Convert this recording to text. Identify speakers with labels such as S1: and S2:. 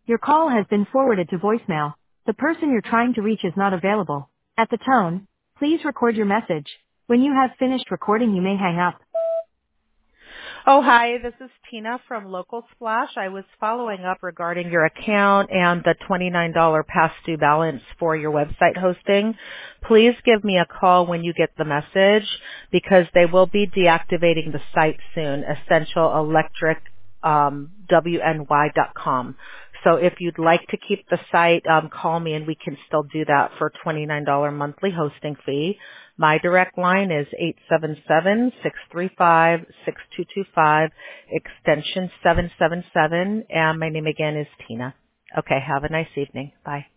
S1: Your call has been forwarded to voicemail. The person you're trying to reach is not available. At the tone, please record your message. When you have finished recording, you may hang up.
S2: Oh, hi. This is Tina from Local Splash. I was following up regarding your account and the $29 past due balance for your website hosting. Please give me a call when you get the message because they will be deactivating the site soon, essentialelectricwny.com. So if you'd like to keep the site, call me and we can still do that for $29 monthly hosting fee. My direct line is 877-635-6225, extension 777, and my name again is Tina. Okay, have a nice evening. Bye.